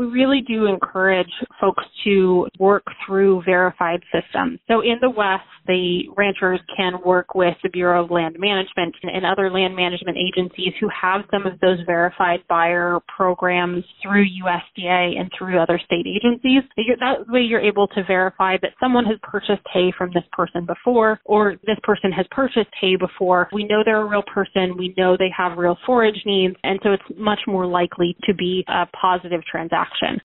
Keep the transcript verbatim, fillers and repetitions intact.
we really do encourage folks to work through verified systems. So in the West, the ranchers can work with the Bureau of Land Management and other land management agencies who have some of those verified buyer programs through U S D A and through other state agencies. That way you're able to verify that someone has purchased hay from this person before, or this person has purchased hay before. We know they're a real person. We know they have real forage needs, and so it's much more likely to be a positive transaction.